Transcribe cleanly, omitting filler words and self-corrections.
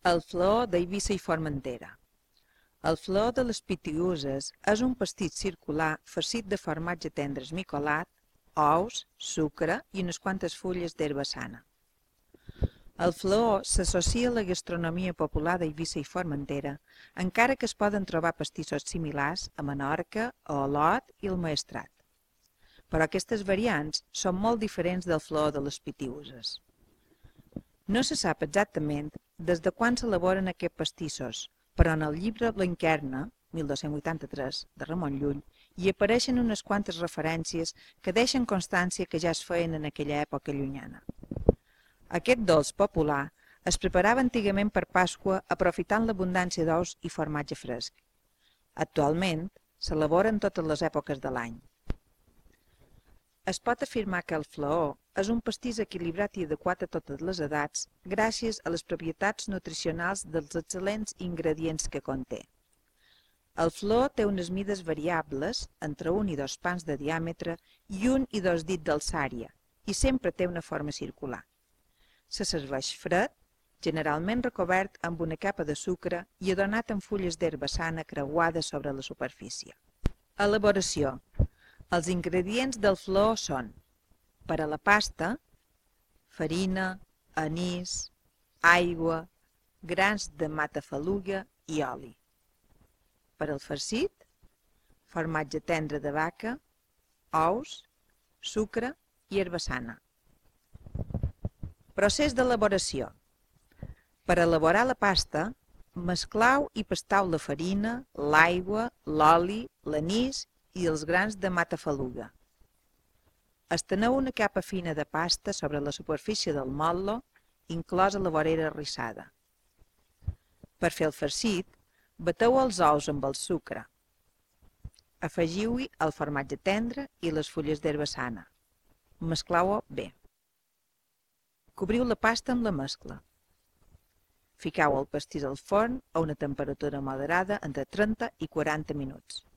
El flaó d'Eivissa i Formentera. El flaó de les Pitiüses és un pastís circular farcit de formatge tendre esmicolat, ous, sucre i unes quantes fulles d'herba sana. El flaó s'associa a la gastronomia popular d'Eivissa i Formentera, encara que es poden trobar pastissos similars a Menorca, a Olot i el Maestrat. Però aquestes variants són molt diferents del flaó de les Pitiüses. No se sap exactament des de quan s'elaboren aquests pastissos, però en el llibre Blanquerna, 1283, de Ramon Llull, hi apareixen unes quantes referències que deixen constància que ja es feien en aquella època llunyana. Aquest dolç popular es preparava antigament per Pasqua aprofitant l'abundància d'ous i formatge fresc. Actualment s'elabora en totes les èpoques de l'any. Es pot afirmar que el flaó és un pastís equilibrat i adequat a totes les edats gràcies a les propietats nutricionals dels excel·lents ingredients que conté. El flaó té unes mides variables, entre 1 i 2 pams de diàmetre i 1 i 2 dits d'alçària, i sempre té una forma circular. Se serveix fred, generalment recobert amb una capa de sucre i adornat amb fulles d'herba sana creuades sobre la superfície. Elaboració. Els ingredients del flaó són: per a la pasta, farina, anís, aigua, grans de matafaluga i oli. Per al farcit, formatge tendre de vaca, ous, sucre i herba sana. Procés d'elaboració. Per elaborar la pasta, mesclau i pastau la farina, l'aigua, l'oli, l'anís i els grans de matafaluga. Esteneu una capa fina de pasta sobre la superfície del motlle, inclosa la vorera arrissada. Per fer el farcit, bateu els ous amb el sucre. Afegiu-hi el formatge tendre i les fulles d'herba sana. Mesclau-ho bé. Cobriu la pasta amb la mescla. Fiqueu el pastís al forn a una temperatura moderada entre 30 i 40 minuts.